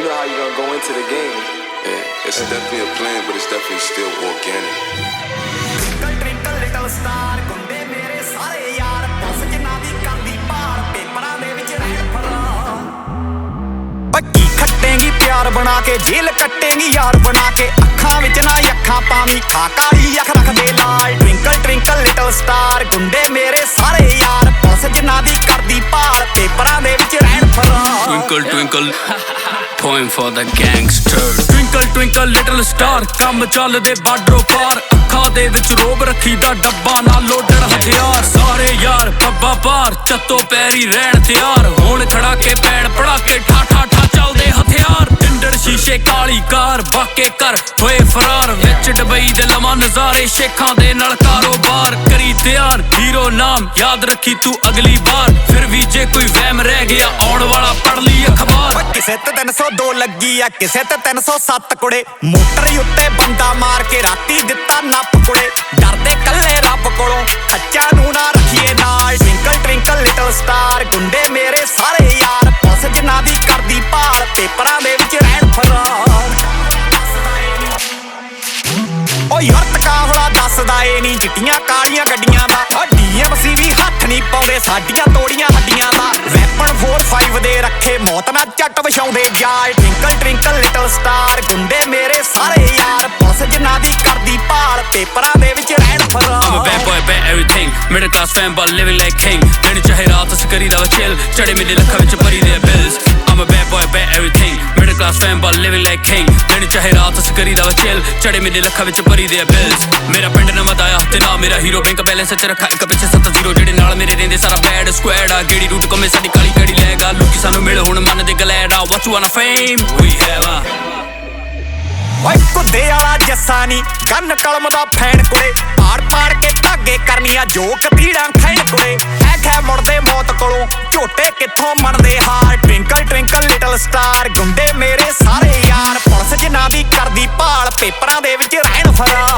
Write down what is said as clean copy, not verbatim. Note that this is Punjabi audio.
you know how you're gonna go into the game. Yeah, it's definitely a plan, but it's definitely still organic. Twinkle twinkle little star, ਗੁੰਡੇ ਮੇਰੇ ਸਾਰੇ ਯਾਰ, ਪੁਲਿਸ ਜਿਨ੍ਹਾਂ ਦੀ ਕਰਦੀ ਭਾਲ, ਪੇਪਰਾਂ ਦੇ ਵਿੱਚ ਰਹਿਣ ਫਰਾਰ। ਬੱਕੀ ਖੱਟੇਂਗੀ ਪਿਆਰ ਬਣਾ ਕੇ, ਜੇਲ ਕੱਟੇਂਗੀ ਯਾਰ ਬਣਾ ਕੇ, ਅੱਖਾਂ ਵਿੱਚ ਨਾ ਅੱਖਾਂ ਪਾਵੀਂ, ਖਾ ਕਾਲੀ ਅੱਖ ਰੱਖਦੇ ਲਾਲ। ਟਵਿੰਕਲ ਟਵਿੰਕਲ ਲਿਟਲ ਸਟਾਰ, ਗੁੰਡੇ ਮੇਰੇ ਸਾਰੇ ਯਾਰ, ਪੁਲਿਸ ਜਿਨ੍ਹਾਂ ਦੀ ਕਰਦੀ ਭਾਲ, ਪੇਪਰਾਂ ਦੇ ਵਿੱਚ ਰਹਿਣ ਫਰਾਰ। Twinkle twinkle, poem for the gangster. Twinkle twinkle little star, ਕੰਮ ਚੱਲਦੇ ਬਾਰਡਰੋਂ ਪਾਰ, ਅੱਖਾਂ ਦੇ ਵਿੱਚ ਰੋਬ ਰੱਖੀ ਦਾ ਡੱਬਾ ਨਾਲ ਲੋਡਰ ਹਥਿਆਰ। ਸਾਰੇ ਯਾਰ ਪੱਬਾਂ ਪਾਰ, ਚੱਤੋ ਪੈਰੀ ਰਹਿਣ ਤਿਆਰ, ਹੁਣ ਖੜਾ ਕੇ ਪੈਣ ਪੜਾ ਕੇ ਠਾ ਠਾ ਠਾ ਚੱਲਦੇ ਹਥਿਆਰ। ਟਿੰਡਰ ਸ਼ੀਸ਼ੇ ਕਾਲੀ ਕਾਰ, ਬਾਕੇ ਕਰ ਹੋਏ ਫਰਾਰ, ਵਿੱਚ ਡਬਈ ਦੇ ਲਵਾਂ ਨਜ਼ਾਰੇ, ਸ਼ੇਖਾਂ ਦੇ ਨਾਲ ਕਾਰੋਬਾਰ। ਕਰੀ ਧਿਆਨ ਹੀਰੋ ਨਾਮ ਯਾਦ ਰੱਖੀ ਤੂੰ ਅਗਲੀ ਵਾਰ, ਫਿਰ ਵੀ ਜੇ ਕੋਈ ਵਹਿਮ ਰਹਿ ਗਿਆ ਆਉਣ ਵਾਲਾ ਪੜ ਲਈ ਅਖਬਾਰ। ਕਿਸੇ ਤੇ 302 ਲੱਗੀ ਆ, ਕਿਸੇ ਤੇ 307 ਕੁੜੇ, ਮੋਟਰ ਉੱਤੇ ਬੰਦਾ ਮਾਰ ਕੇ ਰਾਤੀ ਦਿੱਤਾ ਨੱਪ ਕੁੜੇ। ਡਰਦੇ ਕੱਲੇ ਰੱਬ ਕੋਲੋਂ, ਸੱਚਾ ਨੂੰ ਨਾ ਰੱਖੀਏ ਨਾਲ। ਟਵਿੰਕਲ ਟਵਿੰਕਲ ਲਿਟਲ ਸਟਾਰ, ਗੁੰਡੇ ਮੇਰੇ ਸਾਰੇ ਯਾਰ, ਪੁਲਿਸ ਜਿਨ੍ਹਾਂ ਦੀ ਕਰਦੀ ਭਾਲ, ਪੇਪਰਾਂ ਦੇ ਵਿੱਚ ਰਹਿਣ ਫਰਾਰ। ਓ ਯਾਰ ਕਾਫਲਾ ਦੱਸਦਾ ਏ ਨੀ ਚਿੱਟੀਆਂ ਕਾਲੀਆਂ ਗੱਡੀਆਂ ਦਾ, DMC ਵੀ ਹੱਥ ਨਹੀਂ ਪਾਉਂਦੇ ਸਾਡੀਆਂ ਤੋੜੀਆਂ ਹੱਡੀਆਂ ਦਾ। ਵੈਪਨ 4-5 ਦੇ ਰੱਖੇ, ਮੌਤ ਨਾਲ ਝੱਟ ਵਿਛਾਉਂਦੇ ਜਾਲ। ਟਵਿੰਕਲ ਟਵਿੰਕਲ ਲਿਟਲ ਸਟਾਰ, ਗੁੰਡੇ ਮੇਰੇ ਸਾਰੇ ਯਾਰ, ਪੁਲਿਸ ਜਿਨ੍ਹਾਂ ਦੀ ਕਰਦੀ ਭਾਲ, ਪੇਪਰਾਂ ਦੇ ਵਿੱਚ ਰਹਿਣ ਫਰਾਰ। I'm a bad boy, bad everything, middle class fan but living like king। ਦਿਨ ਚਾਹੇ ਰਾਤ ਸਕਰੀ ਦਾ chill, ਚੜੇ ਮੇਰੇ ਲੱਖਾਂ ਵਿੱਚ ਭਰੀ ਦੇ bills। I'm a bad boy, bad everything, middle class fan but living like king। ਦਿਨ ਚਾਹੇ ਰਾਤ ਸਕਰੀ ਦਾ chill, ਚੜੇ ਮੇਰੇ ਲੱਖਾਂ ਵਿੱਚ ਭਰੀ ਦੇ bills। ਮੇਰਾ ਪਿੰਡ ਨਾ ਵਧਾਇਆ ਤੇ ਨਾ ਮੇਰਾ ਹੀਰੋ, ਬੈਂਕ ਬੈਲੈਂਸ ਚ ਰੱਖਾ ਇੱਕ ਪਿੱਛੇ 7-0, ਜਿਹੜੇ ਨਾਲ ਮੇਰੇ ਰਹਿੰਦੇ ਸਾਰਾ ਬੈਡ ਸਕੁਐਡ ਆ। ਗੇੜੀ ਰੂਟ ਕੋਮੇ ਸਾਡੀ ਕਾਲੀ ਕੜੀ ਲੈਗਾ, ਲੋਕੀ ਸਾਨੂੰ ਮਿਲ ਹੁਣ ਮੰਨਦੇ ਗਲੈਡ ਆ। What you wanna fame, we have a ਓਏ ਕੁੱਦੇ ਵਾਲਾ ਜੱਸਾ ਨੀ, ਕੰਨ ਕਲਮ ਦਾ ਫੈਨ ਕੁੜੇ, ਪਾੜ ਪਾੜ ਕੇ ਧਾਗੇ ਕਰਨੀਆਂ ਜੋ ਕਤੀੜਾਂ ਖੈਣ ਕੁੜੇ। ਖੈ ਮੁੜਦੇ ਮੌਤ ਕੋਲੋਂ, ਝੋਟੇ ਕਿੱਥੋਂ ਮੰਨਦੇ ਹਾਰ। ਟਵਿੰਕਲ ਟਵਿੰਕਲ ਲਿਟਲ ਸਟਾਰ, ਗੁੰਡੇ ਮੇਰੇ ਸਾਰੇ ਯਾਰ, ਪੁਲਿਸ ਜਿਨ੍ਹਾਂ ਦੀ ਕਰਦੀ ਭਾਲ, ਪੇਪਰਾਂ ਦੇ ਵਿੱਚ ਰਹਿਣ ਫਰਾਰ।